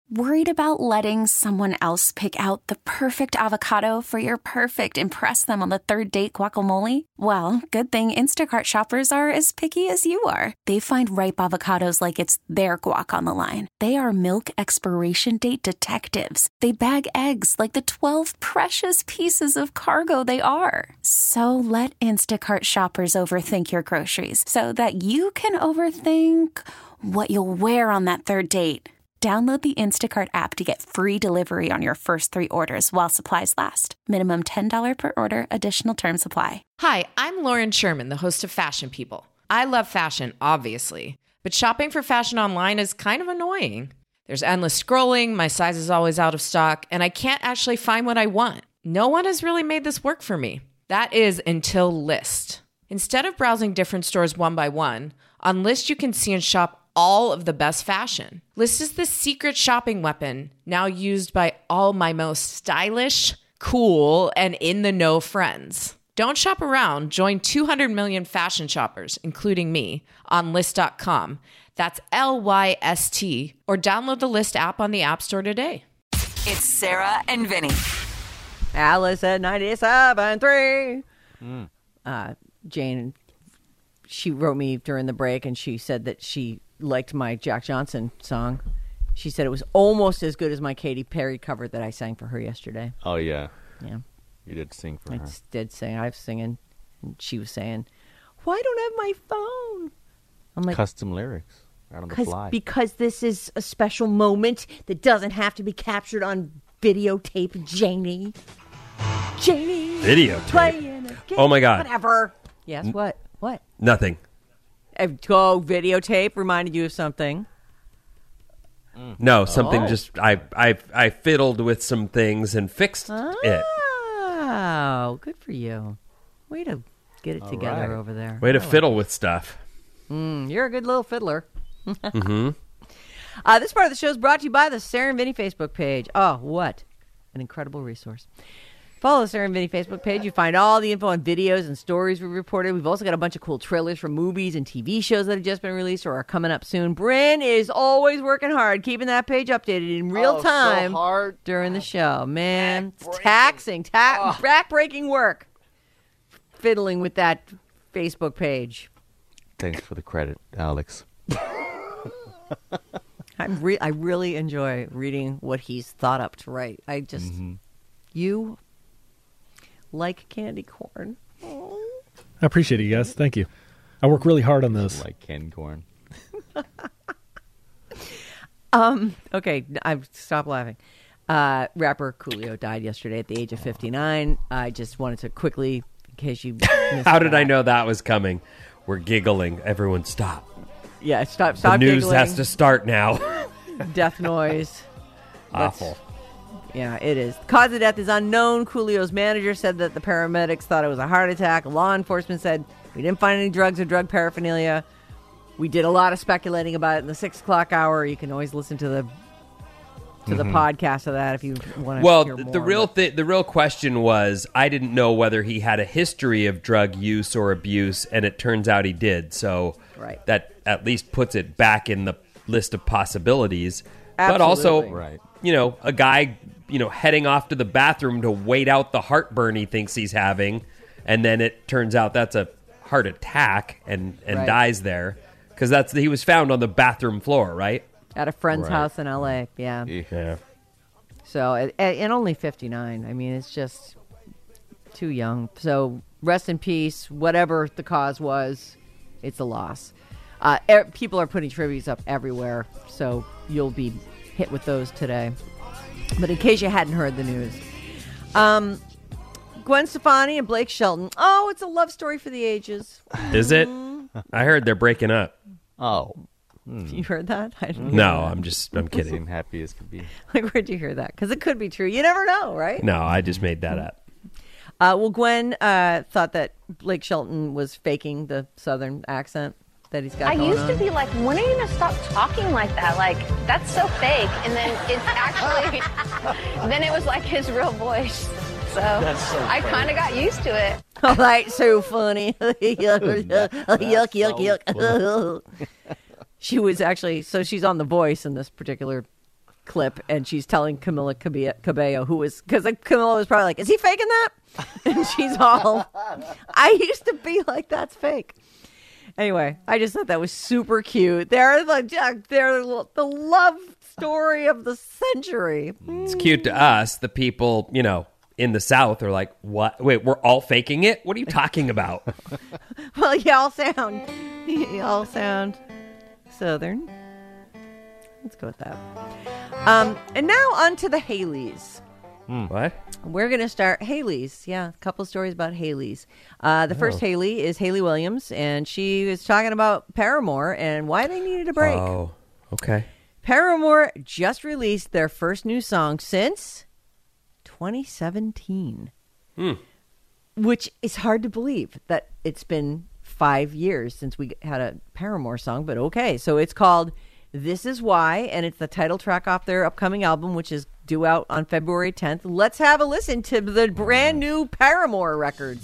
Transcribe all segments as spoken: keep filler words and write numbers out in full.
Worried about letting someone else pick out the perfect avocado for your perfect impress them on the third date guacamole? Well, good thing Instacart shoppers are as picky as you are. They find ripe avocados like it's their guac on the line. They are milk expiration date detectives. They bag eggs like the twelve precious pieces of cargo they are. So let Instacart shoppers overthink your groceries so that you can overthink what you'll wear on that third date. Download the Instacart app to get free delivery on your first three orders while supplies last. Minimum ten dollars per order. Additional terms apply. Hi, I'm Lauren Sherman, the host of Fashion People. I love fashion, obviously, but shopping for fashion online is kind of annoying. There's endless scrolling, my size is always out of stock, and I can't actually find what I want. No one has really made this work for me. That is until Lyst. Instead of browsing different stores one by one, on Lyst you can see and shop all of the best fashion. Lyst is the secret shopping weapon now used by all my most stylish, cool, and in-the-know friends. Don't shop around. Join two hundred million fashion shoppers, including me, on Lyst dot com. That's L Y S T. Or download the Lyst app on the App Store today. It's Sarah and Vinny. Alice at ninety-seven point three. Mm. Uh, Jane, she wrote me during the break, and she said that she liked my Jack Johnson song. She said it was almost as good as my Katy Perry cover that I sang for her yesterday. Oh, yeah. Yeah. You did sing for I her. I did sing. I was singing. And she was saying, why don't I have my phone? I'm like, custom lyrics right on the fly. Because this is a special moment that doesn't have to be captured on videotape, Janie. Janie. Videotape. Oh, my God. Whatever. Yes, what? What? Nothing. Go videotape reminded you of something. No, something Oh. just I I I fiddled with some things and fixed oh, it. Oh, good for you. Way to get it All together right. over there. Way to I like fiddle it. with stuff. Mm, you're a good little fiddler. Mm-hmm. Uh, this part of the show is brought to you by the Sarah and Vinny Facebook page. Oh, what an incredible resource. Follow the Sarah and Vinny Facebook page. You find all the info on videos and stories we reported. We've also got a bunch of cool trailers from movies and T V shows that have just been released or are coming up soon. Bryn is always working hard, keeping that page updated in real Oh, so time hard. during the show. Man, it's taxing, ta- Oh. back-breaking work fiddling with that Facebook page. Thanks for the credit, Alex. I'm re- I really enjoy reading what he's thought up to write. I just, Mm-hmm. you like candy corn. I appreciate it, you guys. Thank you. I work really hard on this. Like candy corn. Um. Okay, I've stopped laughing. Uh, rapper Coolio died yesterday at the age of fifty-nine. I just wanted to quickly, in case you missed How did that. I know that was coming? We're giggling. Everyone stop. Yeah, stop, stop The news giggling. has to start now. Death noise. Awful. Yeah, it is. Cause of death is unknown. Coolio's manager said that the paramedics thought it was a heart attack. Law enforcement said we didn't find any drugs or drug paraphernalia. We did a lot of speculating about it in the six o'clock hour. You can always listen to the to the Mhm. podcast of that if you want to Well, hear more. the real but- th- the real question was, I didn't know whether he had a history of drug use or abuse, and it turns out he did. So Right. that at least puts it back in the list of possibilities. But also, Absolutely. Right. you know, a guy, you know, heading off to the bathroom to wait out the heartburn he thinks he's having, and then it turns out that's a heart attack and and Right. dies there because that's he was found on the bathroom floor, right? at a friend's Right. house in L A. Yeah. Yeah. So and, and only fifty-nine. I mean, it's just too young. So rest in peace. Whatever the cause was, it's a loss. Uh, er, people are putting tributes up everywhere, so you'll be hit with those today. But in case you hadn't heard the news, um, Gwen Stefani and Blake Shelton. Oh, it's a love story for the ages. Is it? I heard they're breaking up. Oh. You heard that? I didn't hear No, that. I'm just I'm kidding. Seem happy as could be. Like, where'd you hear that? Because it could be true. You never know, right? No, I just made that up. Uh, well, Gwen uh, thought that Blake Shelton was faking the Southern accent that he's got I going used on. to be like, when are you going to stop talking like that? Like, that's so fake. And then it's actually, then it was like his real voice. So, That's so I funny. kind of got used to it. Oh, that's so funny. yuck, yuck, yuck, yuck, yuck. She was actually, so she's on The Voice in this particular clip, and she's telling Camila Cabe- Cabello, who was, because like, Camila was probably like, is he faking that? And she's all, I used to be like, that's fake. Anyway, I just thought that was super cute. They're like, they're the love story of the century. It's cute to us. The people, you know, in the South are like, what? Wait, we're all faking it? What are you talking about? Well, y'all sound, y'all sound Southern. Let's go with that. Um, and now on to the Haleys. What? We're going to start Haley's. Yeah, a couple stories about Haley's. Uh, the first Haley is Haley Williams, and she was talking about Paramore and why they needed a break. Oh, okay. Paramore just released their first new song since twenty seventeen, Hmm. which is hard to believe that it's been five years since we had a Paramore song, but okay. So it's called This Is Why, and it's the title track off their upcoming album, which is due out on February tenth. Let's have a listen to the brand new Paramore records.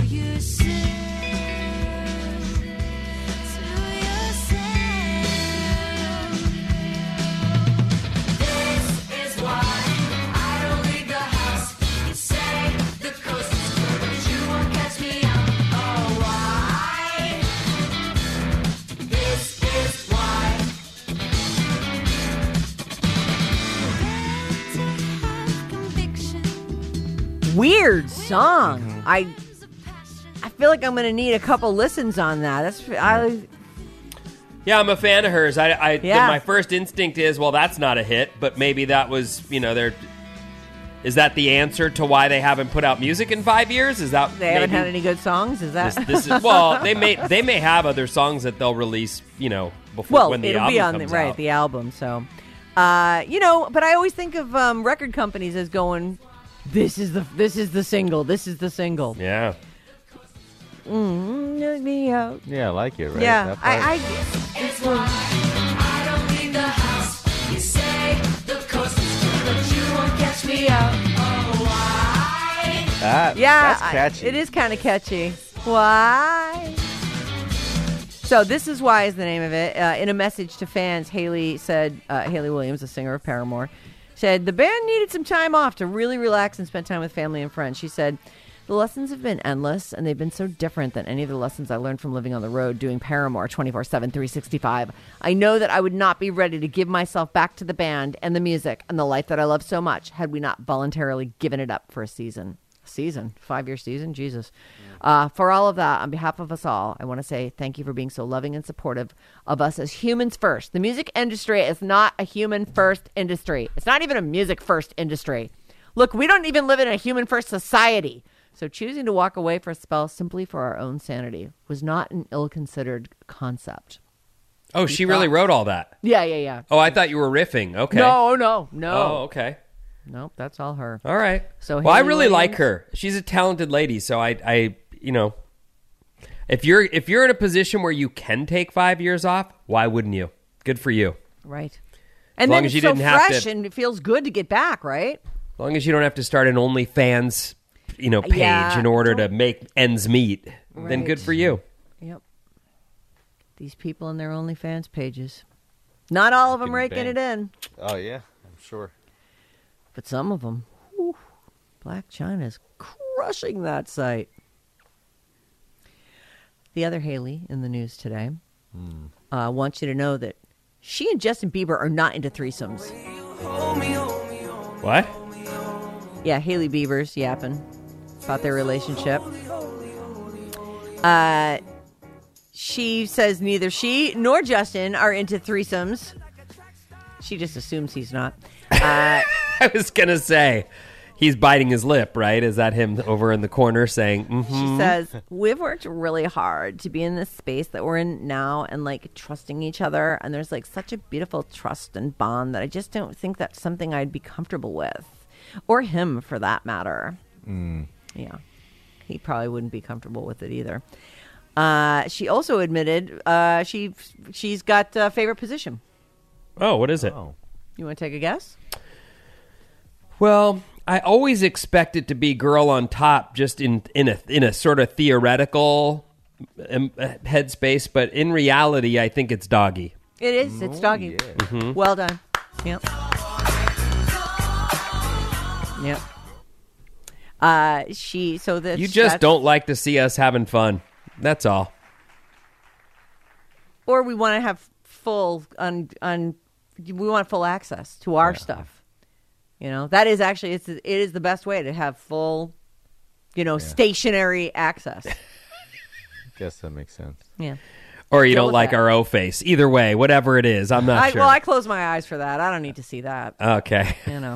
Weird song. Mm-hmm. I I feel like I'm going to need a couple listens on that. That's I. Yeah, I'm a fan of hers. I, I Yeah. my first instinct is, well, that's not a hit, but maybe that was, you know, they're. Is that the answer to why they haven't put out music in five years? Is that They haven't maybe had any good songs? Is that? This, this is well, they may they may have other songs that they'll release, you know, before well, when the it'll album be on the, comes right out. the album. So, uh, you know, but I always think of um, record companies as going, "This is the this is the single. This is the single." Yeah. Mm, let me out. Yeah, I like it, right? Yeah, That part. I. I it's one- I don't leave the house. You say the coast is clear, but you won't catch me out. Oh, why? That, Yeah, that's catchy. I- it is kind of catchy. Why? So This Is Why is the name of it. Uh, in a message to fans, Haley said, uh, Haley Williams, the singer of Paramore, said, the band needed some time off to really relax and spend time with family and friends. She said, the lessons have been endless, and they've been so different than any of the lessons I learned from living on the road doing Paramore twenty-four seven, three sixty-five. I know that I would not be ready to give myself back to the band and the music and the life that I love so much had we not voluntarily given it up for a season. Season? Five-year season? Jesus. Uh, for all of that, on behalf of us all, I want to say thank you for being so loving and supportive of us as humans first. The music industry is not a human-first industry. It's not even a music-first industry. Look, we don't even live in a human-first society. So choosing to walk away for a spell simply for our own sanity was not an ill-considered concept. Oh, she really wrote all that. Yeah, yeah, yeah. Oh, I thought you were riffing. Okay. No, no, no. Oh, okay. Nope, that's all her. All right. So well, I Haley really like Williams- her. She's a talented lady. So I, I, you know, if you're if you're in a position where you can take five years off, why wouldn't you? Good for you. Right. And long then as you it's so didn't have fresh to- and it feels good to get back, right? As long as you don't have to start an OnlyFans, you know, page Yeah, in order to don't- make ends meet, then Right. good for you. Yep. These people and their OnlyFans pages. Not all of them Raking raking it bank. in, Oh, yeah, I'm sure. but some of them. Whew, Black China's crushing that site. The other Haley in the news today uh, wants you to know that she and Justin Bieber are not into threesomes. What? Yeah, Haley Bieber's yapping about their relationship. Uh, she says neither she nor Justin are into threesomes. She just assumes he's not. Uh, I was gonna say, he's biting his lip, right? Is that him over in the corner saying, mm-hmm. She says, we've worked really hard to be in this space that we're in now and like trusting each other. And there's like such a beautiful trust and bond that I just don't think that's something I'd be comfortable with. Or him for that matter. Mm. Yeah. He probably wouldn't be comfortable with it either. Uh, she also admitted uh, she, she's got a favorite position. Oh, what is it? Oh. You want to take a guess? Well, I always expect it to be girl on top, just in in a in a sort of theoretical um, headspace, but in reality, I think it's doggy. It is. It's doggy. Yeah. Well done. Yep. Yep. Uh, she so that You just don't like to see us having fun. That's all. or we want to have full on on we want full access to our stuff. You know, that is actually it's it is the best way to have full, you know, stationary access. Guess that makes sense. Yeah. Or you Deal don't with like that. our O face. Either way, whatever it is, I'm not I, sure. Well, I close my eyes for that. I don't need to see that. okay. You know.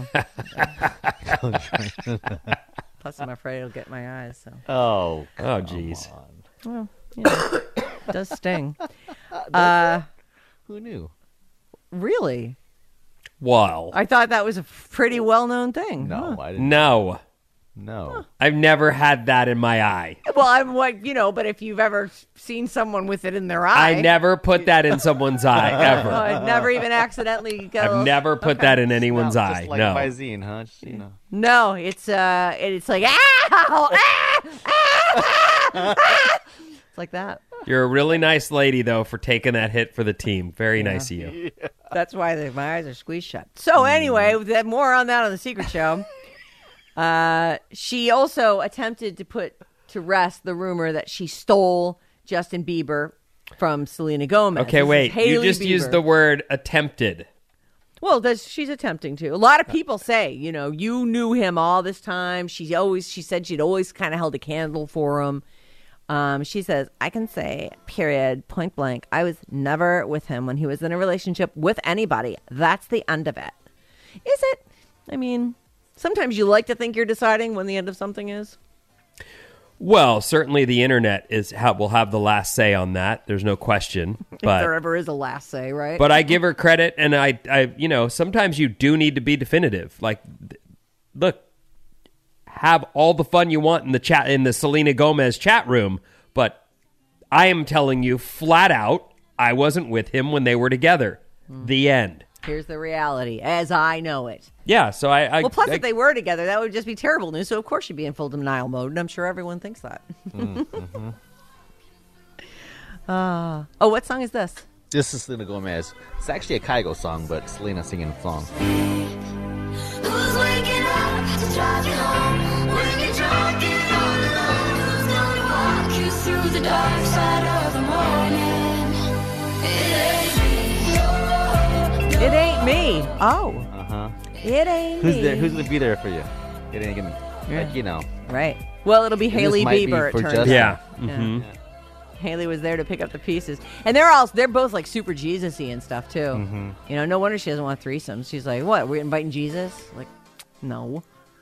Plus, I'm afraid it'll get my eyes. So. Oh. Oh, jeez. Well, you know, it does sting. Uh, Who knew? really? Well, I thought that was a pretty well-known thing. No, Huh. I didn't. no. No. I've never had that in my eye. Well, I'm like, you know, but if you've ever seen someone with it in their eye. I never put that in someone's eye, Oh, ever. I've never even accidentally got a I've little- never put that in anyone's No, eye. just like no. Visine, huh? Just, you know. No, it's uh, it's like, ow, ah, ah, ah. It's like that. You're a really nice lady, though, for taking that hit for the team. Very nice of you. That's why the, my eyes are squeezed shut. So anyway, that more on that on the Secret Show. Uh, she also attempted to put to rest the rumor that she stole Justin Bieber from Selena Gomez. Okay, This is wait. You Hailey just Bieber. used the word attempted. Well, that's, she's attempting to. A lot of people say, you know, you knew him all this time. She always, she said she'd always kind of held a candle for him. Um, she says, I can say, period, point blank, I was never with him when he was in a relationship with anybody. That's the end of it. Is it? I mean, sometimes you like to think you're deciding when the end of something is. Well, certainly the internet is ha- will have the last say on that. There's no question. If there But ever is a last say, right? but I give her credit, and I, I, you know, sometimes you do need to be definitive. Like, th- look, have all the fun you want in the chat in the Selena Gomez chat room, but I am telling you flat out, I wasn't with him when they were together. The end. Here's the reality, as I know it. Yeah, so I, I Well, plus, I, if they were together, that would just be terrible news. So, of course, she'd be in full denial mode, and I'm sure everyone thinks that. Mm-hmm. uh, oh, what song is this? This is Selena Gomez. It's actually a Kygo song, but Selena singing the song. Who's waking up to drive you home when you're drunk and all alone? Who's gonna walk you through the dark side of the morning? It ain't me. It ain't me. Oh, Uh huh. it ain't Who's me. there? Who's gonna be there for you? It ain't gonna, Yeah. like you know. Right. Well, it'll be this Hailey might be Bieber. for It turns Justin. out. yeah. hmm Haley was there to pick up the pieces, and they're all they're both like super Jesus-y and stuff too. Mm-hmm. You know, no wonder she doesn't want threesomes. She's like, "What? We're inviting Jesus?" Like, no.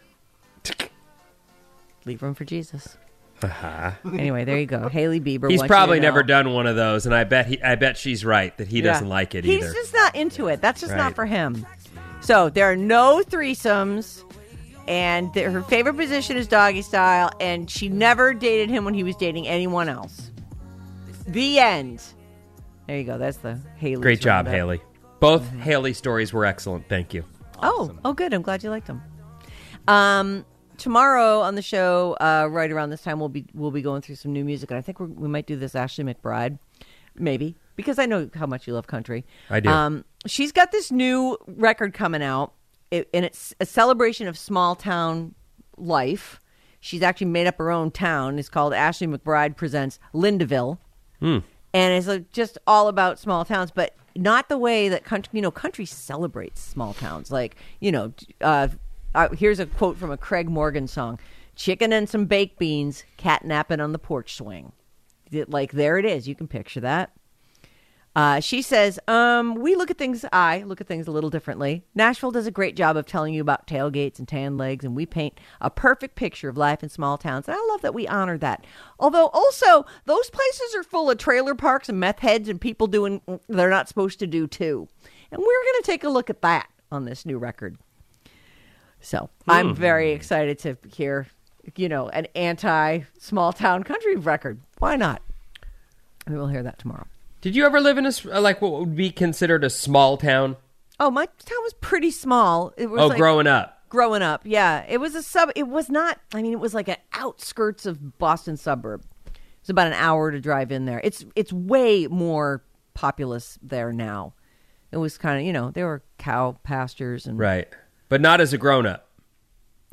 Leave room for Jesus. Uh-huh. Anyway, there you go. Haley Bieber. He's wants you probably to know. never done one of those, and I bet he, I bet she's right that he Yeah. doesn't like it He's either. just not into it. That's just not Right. for him. So there are no threesomes, and th- her favorite position is doggy style, and she never dated him when he was dating anyone else. The end. There you go. That's the Haley. Great job, Haley. Both Haley stories were excellent. Thank you. Oh, oh, good. I'm glad you liked them. Um, tomorrow on the show, uh, right around this time, we'll be we'll be going through some new music, and I think we're, we might do this Ashley McBride, maybe, because I know how much you love country. I do. Um, she's got this new record coming out, it, and it's a celebration of small town life. She's actually made up her own town. It's called Ashley McBride Presents Lindaville. Hmm. And it's uh, just all about small towns, but not the way that country, you know, country celebrates small towns. Like, you know, uh, uh, here's a quote from a Craig Morgan song: "Chicken and some baked beans, catnapping on the porch swing." Like, there it is. You can picture that. Uh, she says, um, we look at things, I look at things a little differently. Nashville does a great job of telling you about tailgates and tan legs, and we paint a perfect picture of life in small towns. And I love that we honor that. Although, also, those places are full of trailer parks and meth heads and people doing they're not supposed to do, too. And we're going to take a look at that on this new record. So, I'm very excited to hear, you know, an anti-small town country record. Why not? We will hear that tomorrow. Did you ever live in a s- like what would be considered a small town? Oh, my town was pretty small. It was Oh, like, growing up. growing up, yeah. It was a sub. It was not. I mean, it was like an outskirts of Boston suburb. It's about an hour to drive in there. It's it's way more populous there now. It was kind of, you know, there were cow pastures and Right. But not as a grown up.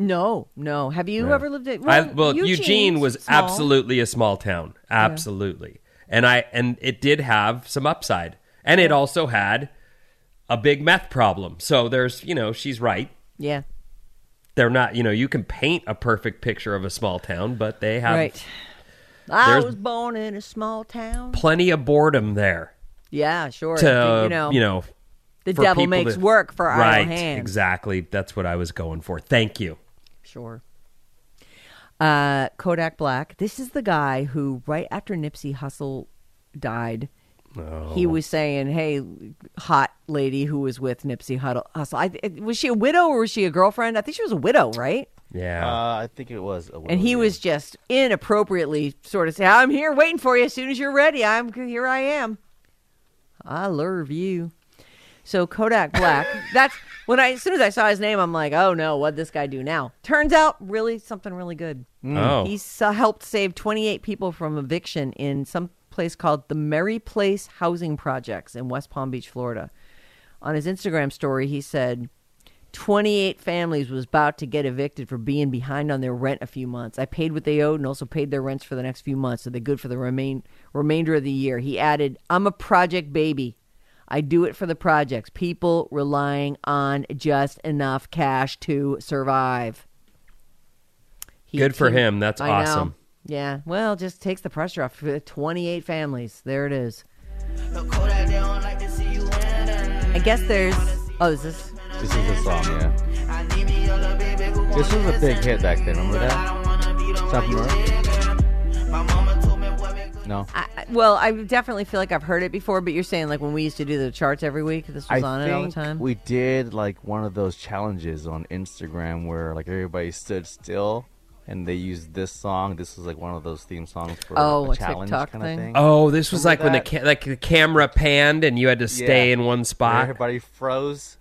No, no. Have you Yeah. ever lived in? I, well, Eugene's Eugene was small. absolutely a small town, absolutely, and I and it did have some upside, and it also had a big meth problem. So there's, you know, she's right. Yeah. They're not, you know, you can paint a perfect picture of a small town, but they have Right. I There's- was born in a small town. plenty of boredom there Yeah, sure. to, you know, you know, the for devil people makes to- work for idle right, hands. exactly. That's what I was going for. Thank you. Sure. Uh, Kodak Black. This is the guy who, right after Nipsey Hussle died, Oh. he was saying, "Hey, hot lady who was with Nipsey Huddle- Hussle, I, was she a widow or was she a girlfriend? I think she was a widow, right?" Yeah. Uh, I think it was. A And he was just inappropriately sort of saying, "I'm here waiting for you. As soon as you're ready, I'm here. I am. I love you." So Kodak Black. That's when I, as soon as I saw his name, I'm like, "Oh no, what'd this guy do now?" Turns out, really something really good. Oh. He's uh, helped save twenty-eight people from eviction in some place called the Merry Place Housing Projects in West Palm Beach, Florida. On his Instagram story, he said, twenty-eight families was about to get evicted for being behind on their rent a few months. I paid what they owed and also paid their rents for the next few months, so they're good for the remain remainder of the year. He added, "I'm a project baby. I do it for the projects. People relying on just enough cash to survive." He Good for teamed- him. That's I know. awesome. Yeah, well, just takes the pressure off for twenty-eight families. There it is. I guess there's... Oh, is this... This is the song, yeah. This was a big hit back then. Remember that? Something No. I, I- well, I definitely feel like I've heard it before, but you're saying like when we used to do the charts every week, this was I on think it all the time? we did like one of those challenges on Instagram where like everybody stood still and they used this song. This was like one of those theme songs for Oh, a a challenge TikTok kind thing? of thing. Oh, this was Remember like when the that? ca- like the camera panned and you had to stay Yeah. in one Where spot. everybody froze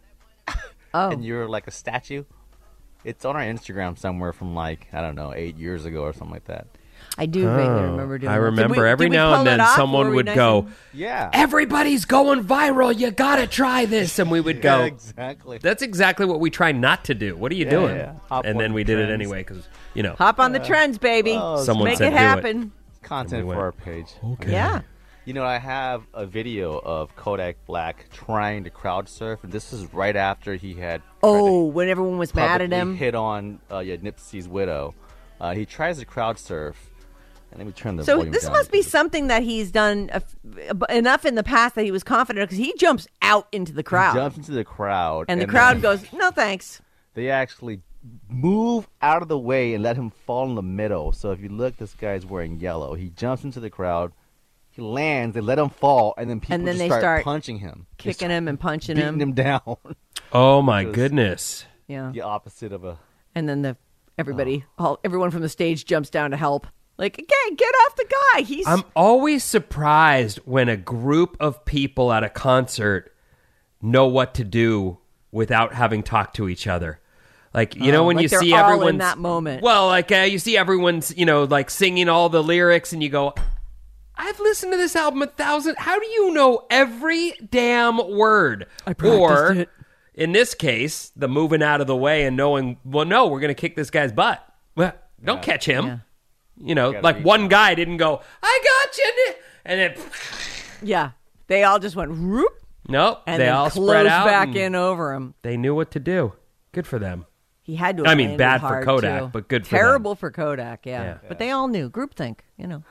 Oh, and you were like a statue. It's on our Instagram somewhere from like, I don't know, eight years ago or something like that. I do vaguely Oh, remember doing I that. Did remember we- every did we now pull and it then off? someone Were we would nice go, and- Yeah. "Everybody's going viral. You gotta try this," and we would Yeah, go, exactly. "That's exactly what we try not to do. What are you Yeah, doing?" yeah. Hop And on then the we did it trends. anyway because you know. Hop on the trends, baby. Oh, Someone Make said it do it. happen. Content And we for went, our page. Okay. Yeah. You know, I have a video of Kodak Black trying to crowd surf, and this is right after he had Oh, when everyone was tried to mad at publicly him. hit on uh, yeah, Nipsey's widow. Uh, he tries to crowd surf, and let me turn the So volume this down must be because- something that he's done a f- enough in the past that he was confident because he jumps out into the crowd. He jumps into the crowd, and the crowd then goes, "No thanks." They actually move out of the way and let him fall in the middle. So if you look, this guy's wearing yellow. He jumps into the crowd. He lands. They let him fall, and then people And then just they start, start punching him, They Kicking start him and punching beating him. him down. Oh my Just- goodness. Yeah. The opposite of a. And then the everybody, Oh. all everyone from the stage jumps down to help. Like, okay, get off the guy. He's I'm always surprised when a group of people at a concert know what to do without having talked to each other. Like, you know, Oh, when like you they're see all in everyone's that moment. Well, like uh, you see everyone's, you know, like singing all the lyrics, and you go, "I've listened to this album a thousand. How do you know every damn word?" I practiced or, it. in this case, the moving out of the way and knowing, well, no, we're going to kick this guy's butt. Well, don't Yeah. catch him. Yeah. You know, Gotta like reach one out. guy didn't go, "I got you," and then yeah. They all just went whoop nope, and they then all closed spread out. back and in over him. They knew what to do. Good for them. He had to. I have mean, landed bad for hard, Kodak, too. but good for them. Terrible for Kodak. Yeah. Yeah. But they all knew groupthink. You know.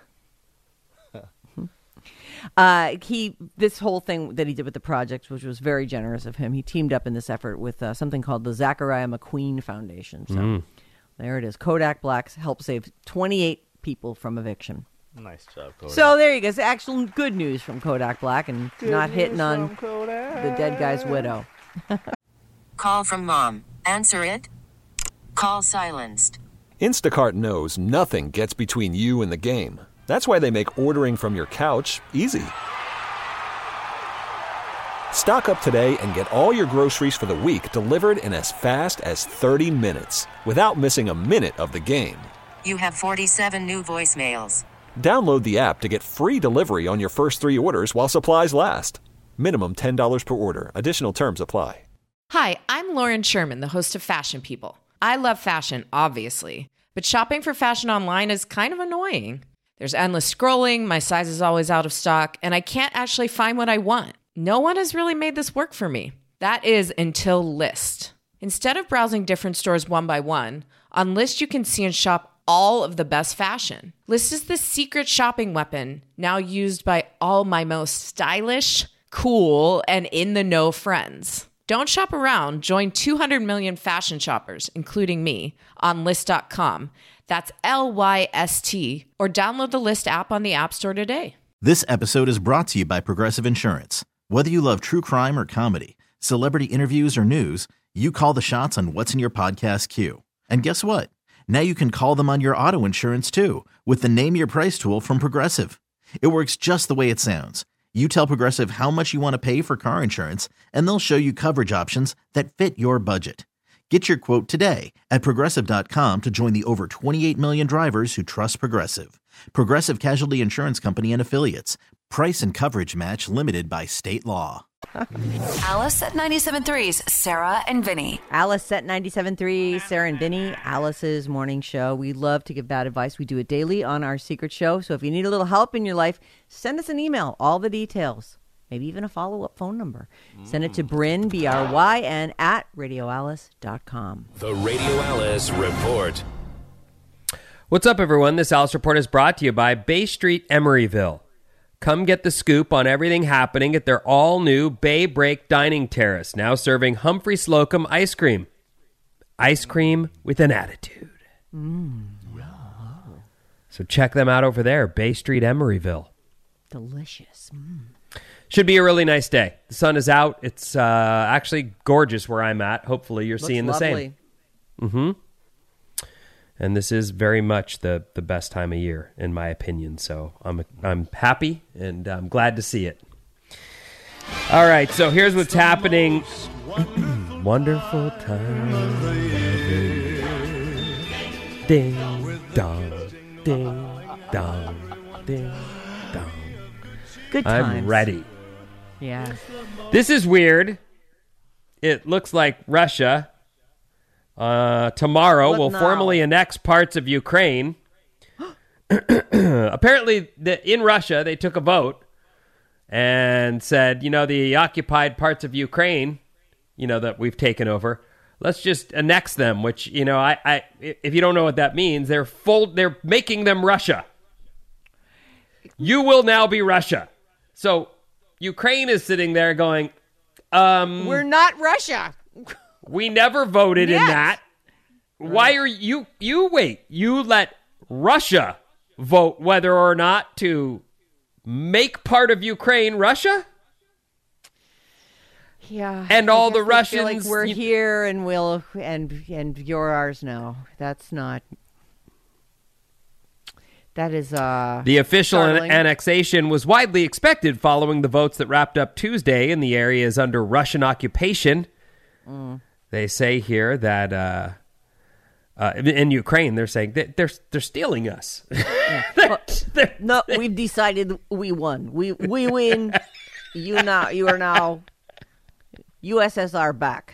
Uh, he this whole thing that he did with the project, which was very generous of him. He teamed up in this effort with uh, something called the Zachariah McQueen Foundation. So Mm. there it is. Kodak Black helped save twenty-eight people from eviction. Nice job, Kodak. So there you go. It's actual good news from Kodak Black and not hitting on the dead guy's widow. Call from mom. Answer it. Call silenced. Instacart knows nothing gets between you and the game. That's why they make ordering from your couch easy. Stock up today and get all your groceries for the week delivered in as fast as thirty minutes without missing a minute of the game. You have forty-seven new voicemails. Download the app to get free delivery on your first three orders while supplies last. Minimum ten dollars per order. Additional terms apply. Hi, I'm Lauren Sherman, the host of Fashion People. I love fashion, obviously, but shopping for fashion online is kind of annoying. There's endless scrolling, my size is always out of stock, and I can't actually find what I want. No one has really made this work for me. That is until Lyst. Instead of browsing different stores one by one, on Lyst you can see and shop all of the best fashion. Lyst is the secret shopping weapon now used by all my most stylish, cool, and in-the-know friends. Don't shop around. Join two hundred million fashion shoppers, including me, on Lyst dot com. That's L Y S T. Or download the Lyst app on the App Store today. This episode is brought to you by Progressive Insurance. Whether you love true crime or comedy, celebrity interviews or news, you call the shots on what's in your podcast queue. And guess what? Now you can call them on your auto insurance too with the Name Your Price tool from Progressive. It works just the way it sounds. You tell Progressive how much you want to pay for car insurance, and they'll show you coverage options that fit your budget. Get your quote today at Progressive dot com to join the over twenty-eight million drivers who trust Progressive. Progressive Casualty Insurance Company and Affiliates. Price and coverage match limited by state law. Alice at ninety-seven point three's Sarah and Vinny. Alice at ninety-seven point three, Sarah and Vinny, Alice's morning show. We love to give bad advice. We do it daily on our secret show. So if you need a little help in your life, send us an email. All the details. Maybe even a follow-up phone number. Send it to Bryn, B R Y N, at radio alice dot com. The Radio Alice Report. What's up, everyone? This Alice Report is brought to you by Bay Street Emeryville. Come get the scoop on everything happening at their all-new Bay Break Dining Terrace, now serving Humphrey Slocum ice cream. Ice cream with an attitude. Mm. So check them out over there, Bay Street Emeryville. Delicious. Mm. Should be a really nice day. The sun is out. It's uh, actually gorgeous where I'm at. Hopefully you're Looks seeing the lovely. same. Mm-hmm. And this is very much the, the best time of year, in my opinion. So I'm I'm happy, and I'm glad to see it. All right, so here's what's happening. Wonderful time of year. Ding, dong, ding, dong, ding, dong. Good times. I'm ready. Yeah. This is weird. It looks like Russia uh, tomorrow What will now? formally annex parts of Ukraine. Apparently, the, in Russia, they took a vote and said, you know, the occupied parts of Ukraine, you know, that we've taken over, let's just annex them, which, you know, I, I if you don't know what that means, they're full, they're making them Russia. You will now be Russia. So Ukraine is sitting there going, um, We're not Russia. we never voted Yes. in that. Why are you, you wait, you let Russia vote whether or not to make part of Ukraine Russia? Yeah. And I all guess the they feel Russians- like we're you- here and we'll and and you're ours now. That's not. That is uh. The official an- startling. annexation was widely expected following the votes that wrapped up Tuesday in the areas under Russian occupation. Mm. They say here that uh, uh, in Ukraine, they're saying that they're they're stealing us. Well, no, we've decided we won. We we win. You now you are now U S S R back.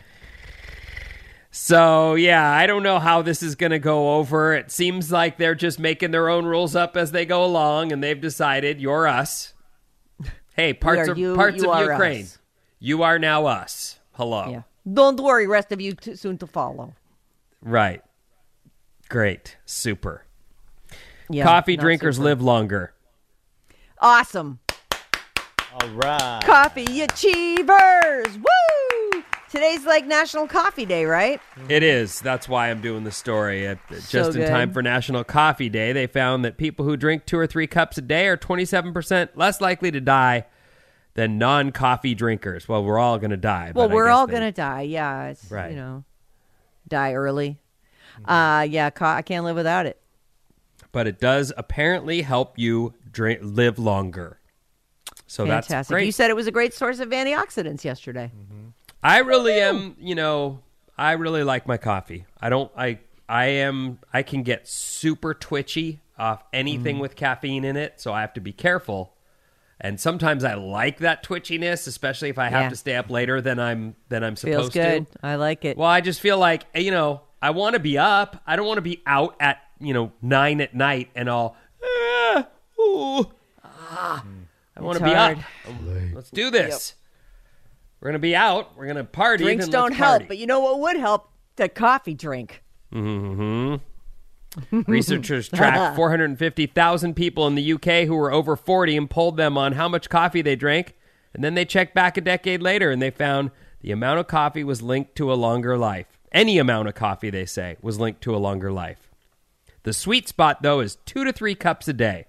So, yeah, I don't know how this is going to go over. It seems like they're just making their own rules up as they go along, and they've decided, you're us. Hey, parts are of you, parts you of are Ukraine. us. You are now us. Hello. Yeah. Don't worry, rest of you t- soon to follow. Right. Great. Super. Yeah, Coffee not drinkers super. live longer. Awesome. All right. Coffee achievers. Woo! Today's like National Coffee Day, right? It is. That's why I'm doing the story. Uh, Just So in good. time for National Coffee Day, they found that people who drink two or three cups a day are twenty-seven percent less likely to die than non-coffee drinkers. Well, we're all going to die. Well, but I we're guess all they- going to die. Yeah, it's, Right. you know, die early. Uh, yeah, co- I can't live without it. But it does apparently help you drink, live longer. So that's Fantastic. great. You said it was a great source of antioxidants yesterday. I really am, you know, I really like my coffee. I don't, I, I am, I can get super twitchy off anything Mm. with caffeine in it, so I have to be careful. And sometimes I like that twitchiness, especially if I have Yeah. to stay up later than I'm than I'm Feels supposed good. to. I like it. Well, I just feel like, you know, I want to be up. I don't want to be out at, you know, nine at night and all, ah, ooh, ah. I want to be hard. up. Let's do this. Yep. We're going to be out. We're going to party. Drinks then don't let's help, party. but you know what would help? The coffee drink. Mm-hmm. Researchers tracked four hundred fifty thousand people in the U K who were over forty and polled them on how much coffee they drank. And then they checked back a decade later and they found the amount of coffee was linked to a longer life. Any amount of coffee, they say, was linked to a longer life. The sweet spot, though, is two to three cups a day.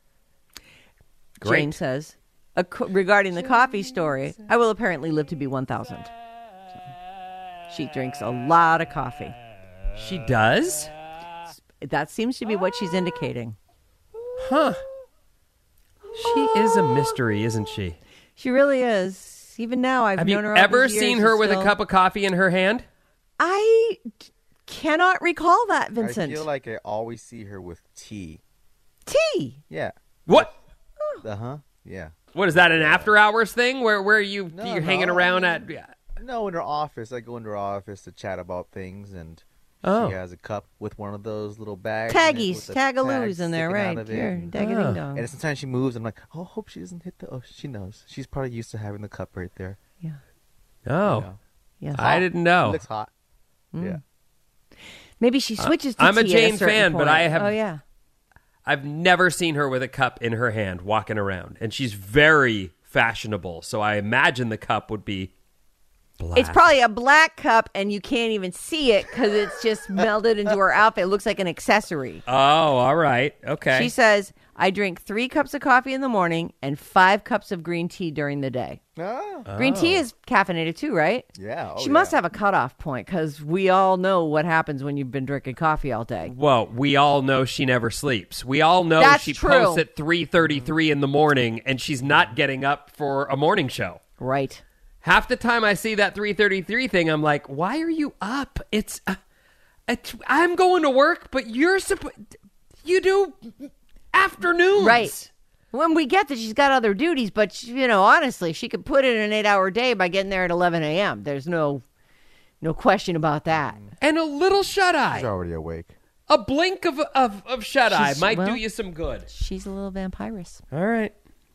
Great. Jane says, a co- regarding the coffee story, I will apparently live to be one thousand. So, she drinks a lot of coffee. She does? That seems to be what she's indicating. Huh. She is a mystery, isn't she? She really is. Even now, I've Have known you her all ever these years seen her and with still... a cup of coffee in her hand? I c- cannot recall that, Vincent. I feel like I always see her with tea. Tea? Yeah. What? Uh-huh. Yeah. What, is that an after hours thing where, where you, No, you're no, hanging I around mean, at... No, in her office. I go into her office to chat about things, and Oh. she has a cup with one of those little bags. in it Taggies, with the tagaloos tag in there, sticking out right. of it, Here, and- dang-a-ding-dong. And sometimes she moves, I'm like, oh, hope she doesn't hit the... Oh, she knows. She's probably used to having the cup right there. Yeah. Oh. Yeah. Yes. I didn't know. It looks hot. Mm. Yeah. Maybe she switches to I'm a tea at Jane certain fan, but point. I have- Oh, yeah. I've never seen her with a cup in her hand walking around. And she's very fashionable, so I imagine the cup would be black. It's probably a black cup, and you can't even see it because it's just melded into her outfit. It looks like an accessory. Oh, all right. Okay. She says, I drink three cups of coffee in the morning and five cups of green tea during the day. Oh. Green tea is caffeinated too, right? Yeah. Oh, she must yeah. have a cutoff point because we all know what happens when you've been drinking coffee all day. Well, we all know she never sleeps. We all know That's she true. posts at three thirty-three in the morning, and she's not getting up for a morning show. Right. Half the time I see that three thirty-three thing, I'm like, why are you up? It's, uh, it's I'm going to work, but you're supposed... You do afternoons. Right. When we get that she's got other duties, but, she, you know, honestly, she could put in an eight-hour day by getting there at eleven a.m. There's no no question about that. And a little shut-eye. She's already awake. A blink of of, of shut-eye She's- might well- do you some good. She's a little vampirus. All right.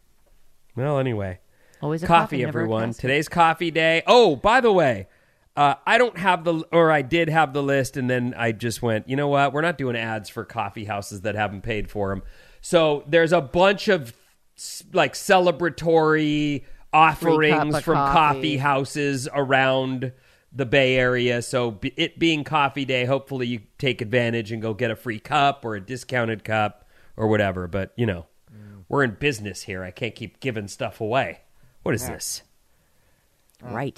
Well, anyway. Always a coffee, coffee, never a everyone. casket. Today's coffee day. Oh, by the way, uh, I don't have the, or I did have the list, and then I just went, you know what? We're not doing ads for coffee houses that haven't paid for them. So there's a bunch of like celebratory offerings of from coffee. coffee houses around the Bay Area. So be, it being coffee day, hopefully you take advantage and go get a free cup or a discounted cup or whatever. But, you know, we're in business here. I can't keep giving stuff away. What is this? Right.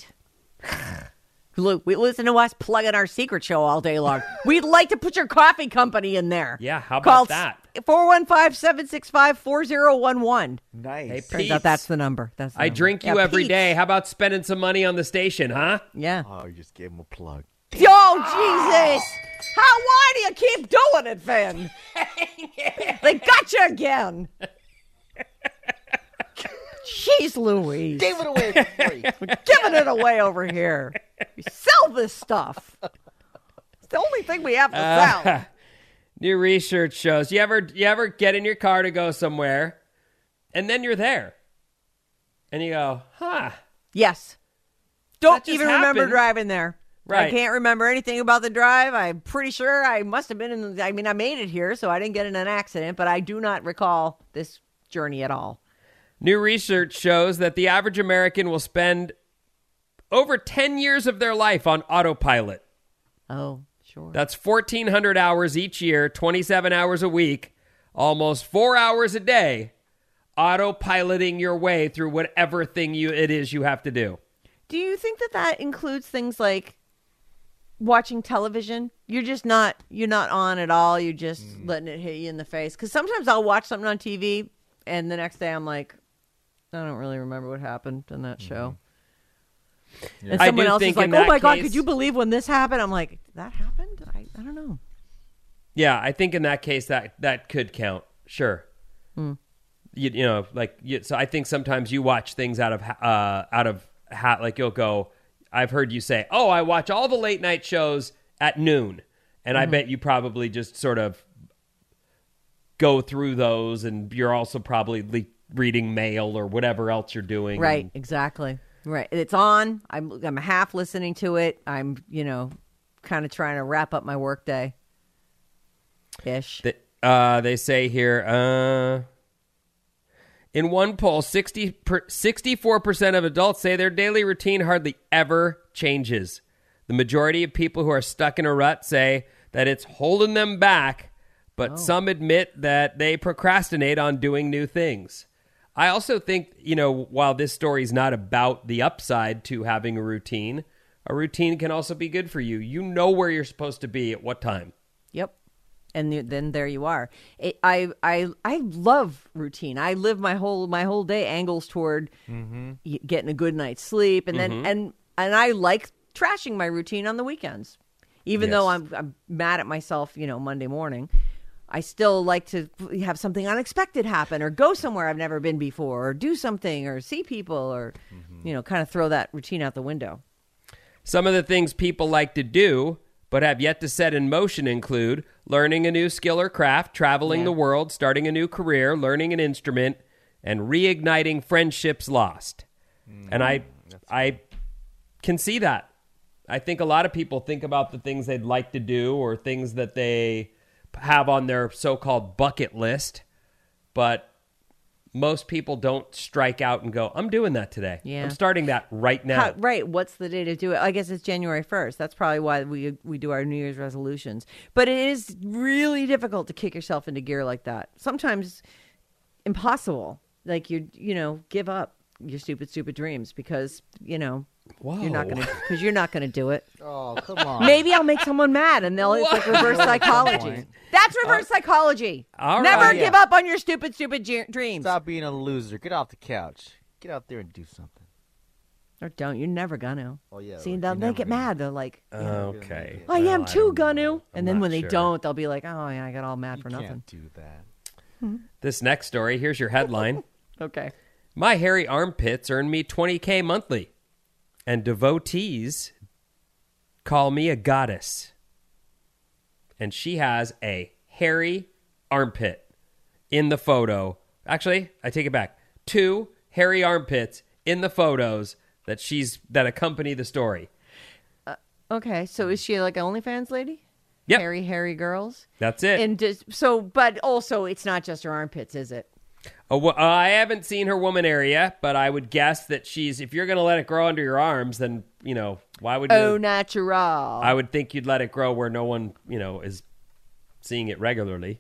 Look, we listen to us plugging our secret show all day long. We'd like to put your coffee company in there. Yeah, how about Call that? four one five, seven six five, four zero one one. Nice. Hey, Turns Pete's, out that's the number. That's the I number. drink you Yeah, every Pete's. day. How about spending some money on the station, huh? Yeah. Oh, you just gave him a plug. Oh, Jesus. How, why do you keep doing it, Vin? They got you again. Jeez Louise. Gave it away for free. We're giving it away over here. We sell this stuff. It's the only thing we have to Uh, sell. New research shows you ever you ever get in your car to go somewhere, and then you're there, and you go, huh? Yes. Don't just even remember happened. driving there. I Right. can't remember anything about the drive. I'm pretty sure I must have been in. I mean, I made it here, so I didn't get in an accident, but I do not recall this journey at all. New research shows that the average American will spend over ten years of their life on autopilot. Oh, sure. That's fourteen hundred hours each year, twenty-seven hours a week, almost four hours a day, autopiloting your way through whatever thing you it is you have to do. Do you think that that includes things like watching television? You're just not, you're not on at all. You're just letting it hit you in the face. Because sometimes I'll watch something on T V and the next day I'm like, I don't really remember what happened in that show. And I someone do else think is like, in oh that my God, case- could you believe when this happened? I'm like, that happened? I, I don't know. Yeah, I think in that case that that could count. Sure. Hmm. You, you know, like you, so. I think sometimes you watch things out of ha- uh, out of ha- like you'll go. I've heard you say, "Oh, I watch all the late night shows at noon," And I bet you probably just sort of go through those, and you're also probably le- reading mail or whatever else you're doing. Right, And exactly. Right. It's on. I'm I'm half listening to it. I'm, you know, kind of trying to wrap up my workday. Ish. The, uh, they say here, uh, in one poll, sixty per, sixty-four percent of adults say their daily routine hardly ever changes. The majority of people who are stuck in a rut say that it's holding them back, but Oh. some admit that they procrastinate on doing new things. I also think, you know, while this story is not about the upside to having a routine, a routine can also be good for you. You know where you're supposed to be at what time. Yep. And th- then there you are. It, I I I love routine. I live my whole my whole day angles toward y- getting a good night's sleep, and then Mhm. and and I like trashing my routine on the weekends, even though Yes. I'm I'm mad at myself. You know, Monday morning, I still like to have something unexpected happen, or go somewhere I've never been before, or do something, or see people, or you know, kind of throw that routine out the window. Some of the things people like to do but have yet to set in motion include learning a new skill or craft, traveling Yeah. the world, starting a new career, learning an instrument, and reigniting friendships lost. And I I can see that. I think a lot of people think about the things they'd like to do or things that they have on their so-called bucket list, but most people don't strike out and go, I'm doing that today. Yeah. I'm starting that right now. How, right. What's the day to do it? I guess it's January first. That's probably why we we do our New Year's resolutions. But it is really difficult to kick yourself into gear like that. Sometimes impossible. Like you, you know, give up your stupid, stupid dreams because you know you're not going to because you're not going to do it. Oh, come on. Maybe I'll make someone mad, and they'll it's like reverse psychology. That's reverse psychology. all Never right. give Yeah. up on your stupid, stupid ge- dreams. Stop being a loser. Get off the couch. Get out there and do something. Or don't. You're never gonna. Oh, yeah, See, like, they'll you're they never get gonna. mad. They're like, you know, Okay. I Well, am too, don't know. Ganu. I'm And then not when they sure. don't, they'll be like, oh, yeah, I got all mad for You nothing. can't do that. This next story, here's your headline. Okay. My hairy armpits earn me twenty K monthly, and devotees call me a goddess. And she has a hairy armpit in the photo. Actually, I take it back. Two hairy armpits in the photos that she's that accompany the story. Okay. So is she like an OnlyFans lady? Yep. Hairy, hairy girls? That's it. And does, so, but also, it's not just her armpits, is it? Oh, well, I haven't seen her woman area, but I would guess that she's, if you're going to let it grow under your arms, then, you know, why would you? Oh, natural. I would think you'd let it grow where no one, you know, is seeing it regularly.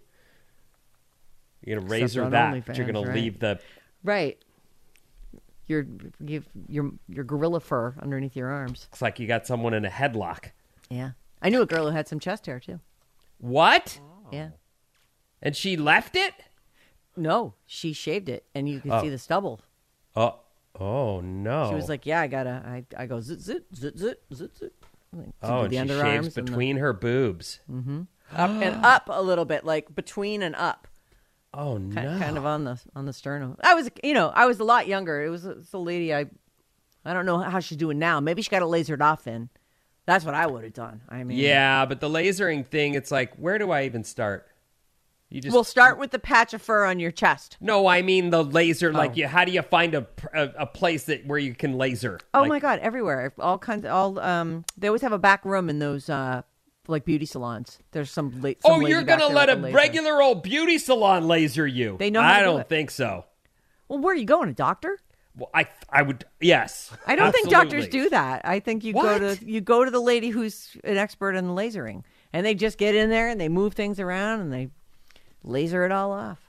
You're going to Except razor on that, but you're OnlyFans, going to right. leave the... Right. Your, your, your, your gorilla fur underneath your arms. Looks like you got someone in a headlock. Yeah. I knew a girl who had some chest hair, too. What? Yeah. And she left it? No, she shaved it, and you could Oh. see the stubble. Oh, oh no. She was like, "Yeah, I gotta." I, I go zit zit zit zit zit zit. Like, oh, and the she underarms shaves and the- between her boobs. Mm-hmm. Up and up a little bit, like between and up. Oh no. Kind, kind of on the on the sternum. I was, you know, I was a lot younger. It was a, it's a lady. I, I don't know how she's doing now. Maybe she got it lasered off. Then, that's what I would have done. I mean, Yeah, but the lasering thing, it's like, where do I even start? You just we'll start with the patch of fur on your chest. No, I mean the laser. Oh. Like, you, how do you find a, a a place that where you can laser? Oh Like, my God, everywhere, all kinds. All um, they always have a back room in those uh, like beauty salons. There's some. La- some Oh, lady you're back gonna there let a with laser. regular old beauty salon laser you? They know how I to do don't it. think so. Well, where are you going? A doctor? Well, I I would yes. I don't think Absolutely. doctors do that. I think you What? go to you go to the lady who's an expert in lasering, and they just get in there and they move things around and they laser it all off.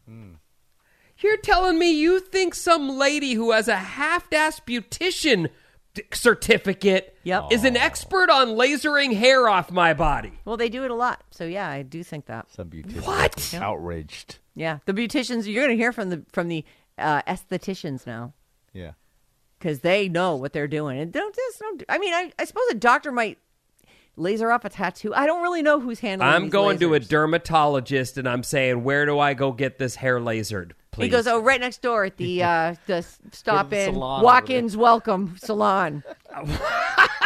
You're telling me you think some lady who has a half-assed beautician d- certificate Yep. is an expert on lasering hair off my body? Well, they do it a lot, so yeah, I do think that. Some beauticians What? are outraged. Yeah, the beauticians. You're going to hear from the from the uh, estheticians now Yeah. because they know what they're doing. And don't just don't. I mean, I, I suppose a doctor might laser off a tattoo. I don't really know who's handling. I'm these going to a lasers. dermatologist and I'm saying, where do I go get this hair lasered? Please. He goes, oh, right next door at the uh, the stop the in, salon walk-ins welcome salon.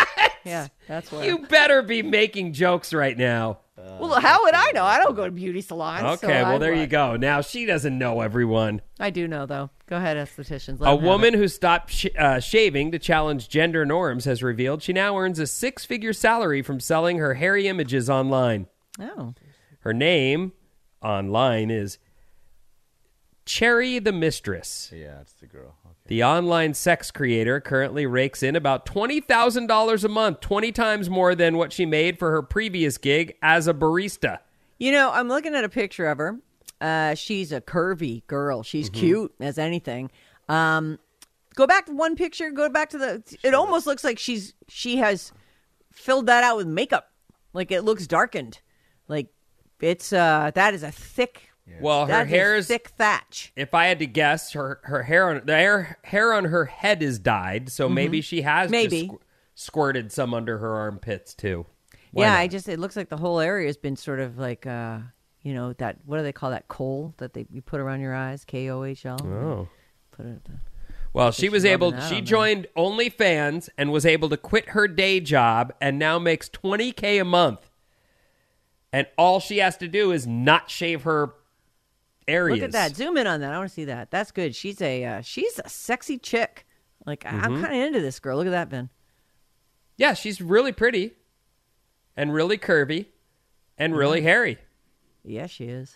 Yeah, that's where. You better be making jokes right now. Well, how would I know? I don't go to beauty salons. so Okay, well, I- there you go. Now, she doesn't know everyone. I do know, though. Go ahead, estheticians. Let A them have woman it. who stopped sh- uh, shaving to challenge gender norms has revealed she now earns a six-figure salary from selling her hairy images online. Oh. Her name online is Cherry the Mistress. Yeah, it's the girl. Okay. The online sex creator currently rakes in about twenty thousand dollars a month, twenty times more than what she made for her previous gig as a barista. You know, I'm looking at a picture of her. Uh, she's a curvy girl. She's Mm-hmm. cute as anything. Um, go back to one picture. Go back to the. It almost looks like she's she has filled that out with makeup. Like it looks darkened. Like it's uh that is a thick. Well, her that is hair is thick thatch. If I had to guess, her her hair on the hair hair on her head is dyed, so maybe she has Maybe. just squ- squirted some under her armpits too. Why yeah, not? I just it looks like the whole area has been sort of like uh you know that what do they call that kohl that they you put around your eyes K O H L. Oh. Put it. Well, think she was she's able. rubbing that She on there. joined OnlyFans and was able to quit her day job, and now makes twenty k a month. And all she has to do is not shave her areas. Look at that. Zoom in on that. I want to see that. That's good. She's a uh, she's a sexy chick. Like I I'm Mhm. kind of into this girl. Look at that, Ben. Yeah, she's really pretty, and really curvy, and really Yeah. hairy. Yeah, she is.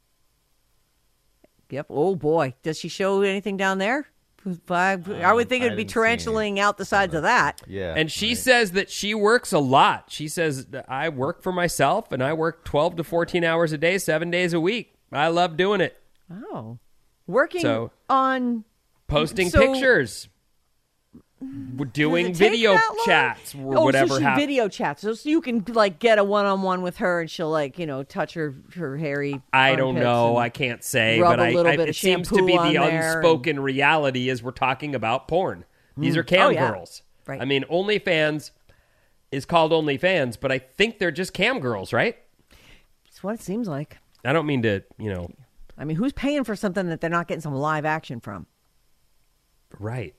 Yep. Oh boy, does she show anything down there? I, I would think I it'd be didn't see any. tarantulaing out the sides of that. Yeah. And she says that she works a lot. She says, I work for myself, and I work twelve to fourteen hours a day, seven days a week. I love doing it. Oh, working So- on Posting so- pictures. Doing Does it take video that long? chats or oh, whatever so she hap- video chats, so, so you can like get a one-on-one with her, and she'll like you know touch her her hairy. I don't armpits know. and I can't say, rub but a I, little I, bit it of seems to shampoo be the on there and- unspoken reality is we're talking about porn. These Mm. are cam Oh, yeah. girls. Right. I mean, OnlyFans is called OnlyFans, but I think they're just cam girls, right? It's what it seems like. I don't mean to, you know. I mean, who's paying for something that they're not getting some live action from? Right.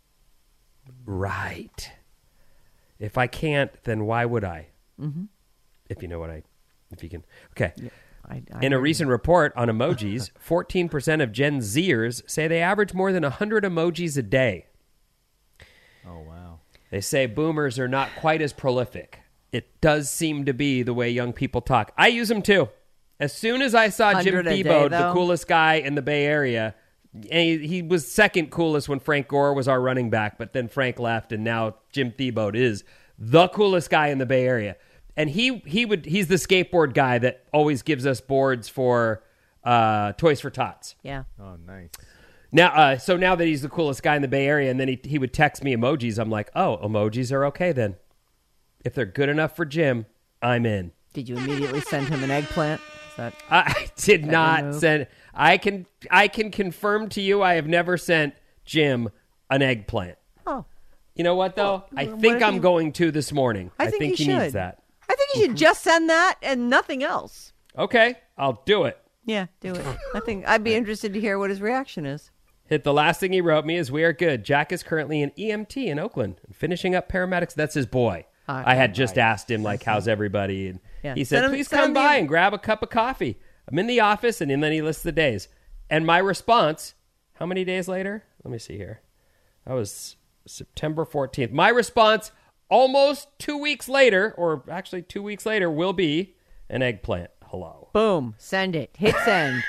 Right. If I can't, then why would I? Mm-hmm. If you know what I, if you can. Okay. I, I In a heard recent report on emojis, fourteen percent of Gen Zers say they average more than one hundred emojis a day. Oh, wow. They say boomers are not quite as prolific. It does seem to be the way young people talk. I use them too. As soon as I saw Jim one hundred a day, Thiebaud, the though? coolest guy in the Bay Area, and he, he was second coolest when Frank Gore was our running back, but then Frank left, and now Jim Thiebaud is the coolest guy in the Bay Area. And he he would he's the skateboard guy that always gives us boards for uh, Toys for Tots. Yeah. Oh, nice. Now, uh, so now that he's the coolest guy in the Bay Area, and then he he would text me emojis, I'm like, oh, emojis are okay then. If they're good enough for Jim, I'm in. Did you immediately send him an eggplant? Is that I did that not your move? send. I can I can confirm to you, I have never sent Jim an eggplant. Oh. You know what though? I what think if I'm you- going to this morning. I think, he you needs should. that. I think you should just send that and nothing else. Okay, I'll do it. Yeah, do it. I think I'd be interested to hear what his reaction is. Hit the last thing he wrote me is we are good. Jack is currently an E M T in Oakland and finishing up paramedics. That's his boy. Uh, I had just asked him like, how's everybody? And Yeah. he said, Send him- please send come him the- by and grab a cup of coffee. I'm in the office, and then he lists the days. And my response, how many days later? Let me see here. That was September fourteenth. My response, almost two weeks later, or actually two weeks later, will be an eggplant. Hello. Boom. Send it. Hit send.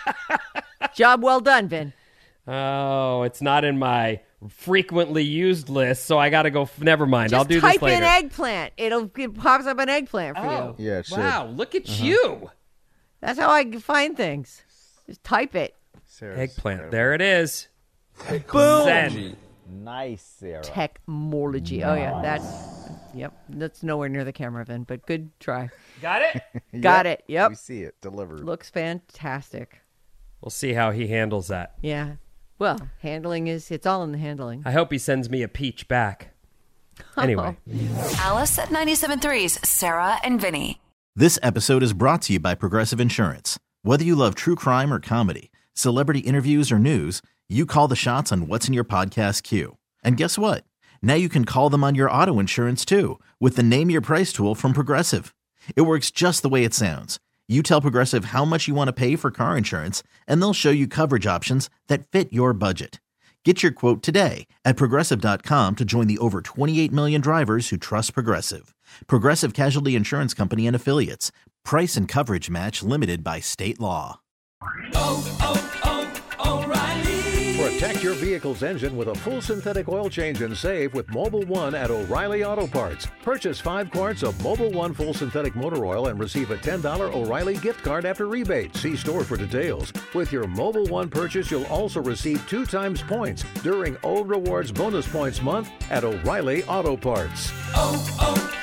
Job well done, Vin. Oh, it's not in my frequently used list, so I got to go. F- never mind. Just I'll do type this later. in eggplant. It'll it pops up an eggplant for Oh, you. Yeah, it should. wow, look at Uh-huh. you. That's how I find things. Just type it. Sarah's Eggplant. incredible. There it is. Boom. Send. Nice, Sarah. Technology. Oh yeah, that's yep. That's nowhere near the camera, Vin, but good try. Got it? Got Yep, it. Yep. We see it delivered. Looks fantastic. We'll see how he handles that. Yeah. Well, handling is it's all in the handling. I hope he sends me a peach back. Anyway. Alice at ninety-seven point three's Sarah and Vinny. This episode is brought to you by Progressive Insurance. Whether you love true crime or comedy, celebrity interviews or news, you call the shots on what's in your podcast queue. And guess what? Now you can call them on your auto insurance too with the Name Your Price tool from Progressive. It works just the way it sounds. You tell Progressive how much you want to pay for car insurance, and they'll show you coverage options that fit your budget. Get your quote today at Progressive dot com to join the over twenty-eight million drivers who trust Progressive. Progressive Casualty Insurance Company and Affiliates. Price and coverage match limited by state law. Oh, oh, oh, O'Reilly. Protect your vehicle's engine with a full synthetic oil change and save with Mobil one at O'Reilly Auto Parts. Purchase five quarts of Mobil one full synthetic motor oil and receive a ten dollars O'Reilly gift card after rebate. See store for details. With your Mobil one purchase, you'll also receive two times points during O Rewards Bonus Points Month at O'Reilly Auto Parts. Oh,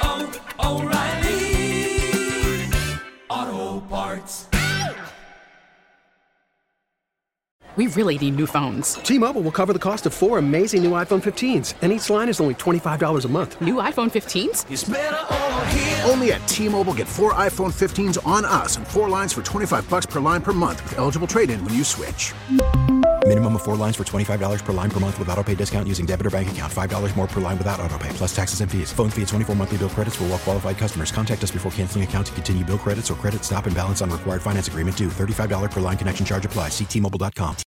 oh, oh, O'Reilly Auto Parts. We really need new phones. T-Mobile will cover the cost of four amazing new iPhone fifteens, and each line is only twenty-five dollars a month. New iPhone fifteens? It's better over here. Only at T-Mobile, get four iPhone fifteens on us and four lines for twenty-five bucks per line per month with eligible trade-in when you switch. Minimum of four lines for twenty-five dollars per line per month with autopay discount using debit or bank account. five dollars more per line without autopay, plus taxes and fees. Phone fee at twenty-four monthly bill credits for well-qualified customers. Contact us before canceling account to continue bill credits or credit stop and balance on required finance agreement due. thirty-five dollars per line connection charge applies. See T Mobile dot com.